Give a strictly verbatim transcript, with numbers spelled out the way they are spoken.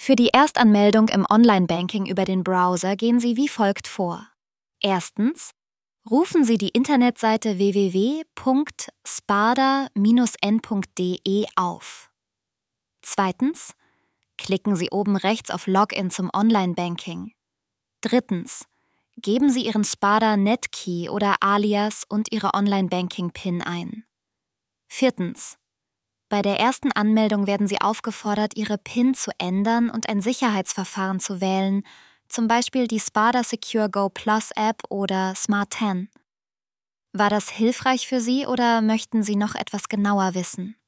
Für die Erstanmeldung im Online-Banking über den Browser gehen Sie wie folgt vor. Erstens. Rufen Sie die Internetseite w w w punkt spada Bindestrich n punkt d e auf. Zweitens. Klicken Sie oben rechts auf Login zum Online-Banking. Drittens. Geben Sie Ihren Spada Netkey oder Alias und Ihre Online-Banking-PIN ein. Viertens. Bei der ersten Anmeldung werden Sie aufgefordert, Ihre PIN zu ändern und ein Sicherheitsverfahren zu wählen, zum Beispiel die Spada Secure Go Plus App oder Smart zehn. War das hilfreich für Sie oder möchten Sie noch etwas genauer wissen?